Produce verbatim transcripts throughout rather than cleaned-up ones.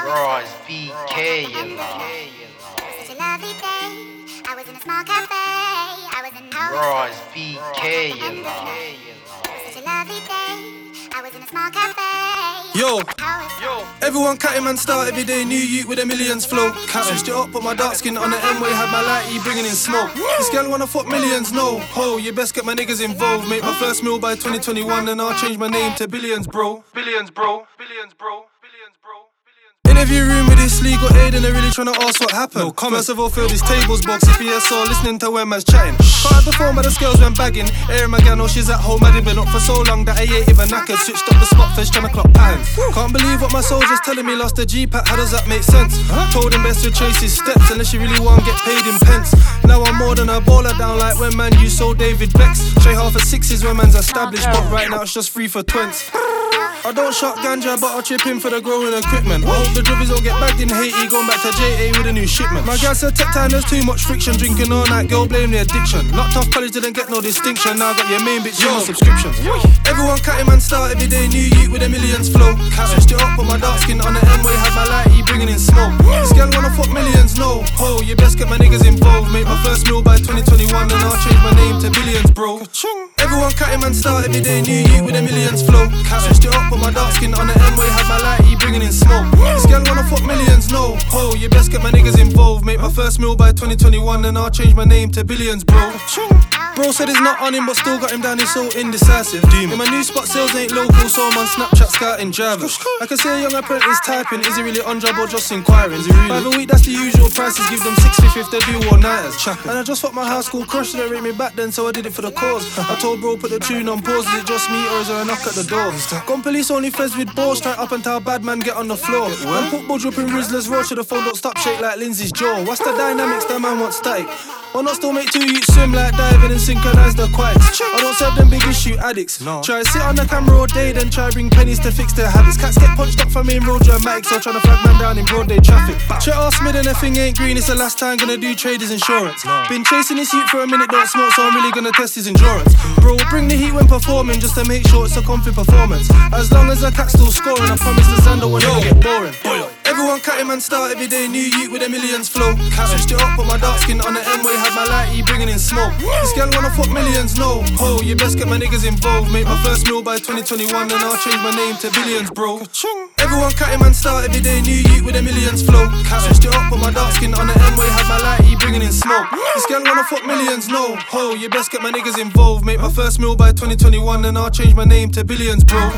Roy's B K, you know. Such a lovely day. I was in a small cafe. I was in Roy's B K, you know. Such a lovely day. I was in a small cafe. Yo, Yo, everyone cutting man start every day, new youth with a millions flow. Switched it up, put my dark skin on the M-way, had my lighty bringing in smoke. This girl wanna fuck millions, no. Ho, you best get my niggas involved. Make my first meal by twenty twenty-one, and I'll change my name to Billions, bro. Billions, bro. Billions, bro. Billions, bro. Interview room with this legal aid and they're really trying to ask what happened. No comment. First of all, fill this tables box if you saw listening to when man's chatting. Can't have the phone but the scales went bagging. Airing my gal, no, she's at home. I didn't been up for so long that I ain't even knackered. Switched up the spot fish, trying to clock patterns. Can't believe what my soldier's telling me, lost the G-Pack, how does that make sense? Huh? Told him best to chase his steps unless you really want to get paid in pence. Now I'm more than a baller down like when man you sold David Becks. Straight half for sixes when man's established, but right now it's just free for twents. I don't shot ganja, but I'll chip in for the growing equipment. I hope the drivers don't get bagged in Haiti, going back to J A with a new shipment. My gal said tech time, there's too much friction. Drinking all night, girl blame the addiction. Locked off college, didn't get no distinction. Now I got your main bitch, no subscriptions. Everyone cutting man start every day, new youth with a millions flow. Switched it up, put my dark skin on the M-way, had my lighty bringing in smoke. This girl wanna fuck millions, no. Ho, you best get my niggas involved. Make my first meal by twenty twenty-one, and I'll change my name to Billions, bro. Everyone cutting man start every day, new youth with a millions flow. Switched it up, put my dark skin on the M-way, had my lighty bringing in smoke. This girl wanna fuck millions, no. Ho, you best get my niggas involved. Make my first meal by twenty twenty-one, and I'll change my name to Billions, bro. Bro said it's not on him, but still got him down, he's so indecisive. In my new spot, sales ain't local, so I'm on Snapchat scouting drivers. I can see a young apprentice typing, is he really on job or just inquiring? By the week, that's the usual prices, give them six fifty if they do all-nighters. And I just fucked my high school crush, they rate me back then, so I did it for the cause. I told bro, put the tune on pause, is it just me or is there a knock at the door? Gone police only feds with balls, straight up until bad man get on the floor. And football dripping Rizzler's road to the phone, don't stop shake like Lindsay's jaw. What's the dynamics, that man wants static? Why not still make two youths swim like diving and synchronise the quads? I don't serve them big issue addicts. No. Try sit on the camera all day, then try bring pennies to fix their habits. Cats get punched up from main road dramatics, so trying to flag man down in broad day traffic. Chet asked me then the thing ain't green, it's the last time gonna do traders insurance. No. Been chasing this youth for a minute, don't smoke, so I'm really gonna test his endurance. Bro, bring the heat when performing, just to make sure it's a comfy performance. As long as the cat's still scoring, I promise the Xander will never get boring. Everyone cutting man start every day, new youth with a millions flow. Switched it up, put my dark skin on the M-way, had my lighty bringing in smoke. This girl wanna fuck millions, no. Ho, you best get my niggas involved. Make my first meal by twenty twenty-one, and I'll change my name to Billions, bro. Everyone cutting man start every day, new youth with a millions flow. Switched it up, put my dark skin on the M-way, had my lighty bringing in smoke. This girl wanna fuck millions, no. Ho, you best get my niggas involved. Make my first meal by twenty twenty-one, and I'll change my name to Billions, bro.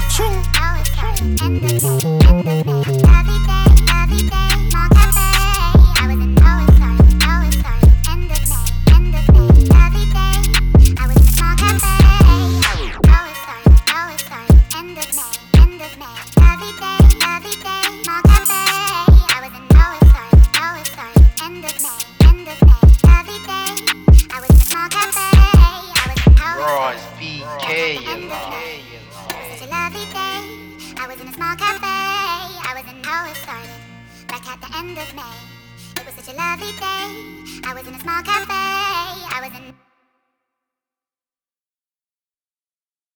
Roy's B K, you know. Such a lovely day. I was in a small cafe. I was in how it started, back at the end of May. It was such a lovely day. I was in a small cafe. I was in